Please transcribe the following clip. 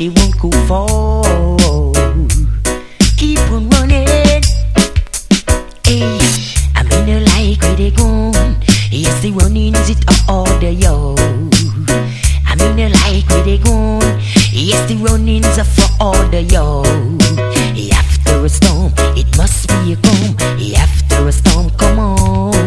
they won't go far. Keep on running. Hey, I mean, I like where they gone. Yes, they running, is it all the yo? I mean, I like where they gone. Yes, the runnings are for all the yo. After a storm, it must be a calm. After a storm, come on.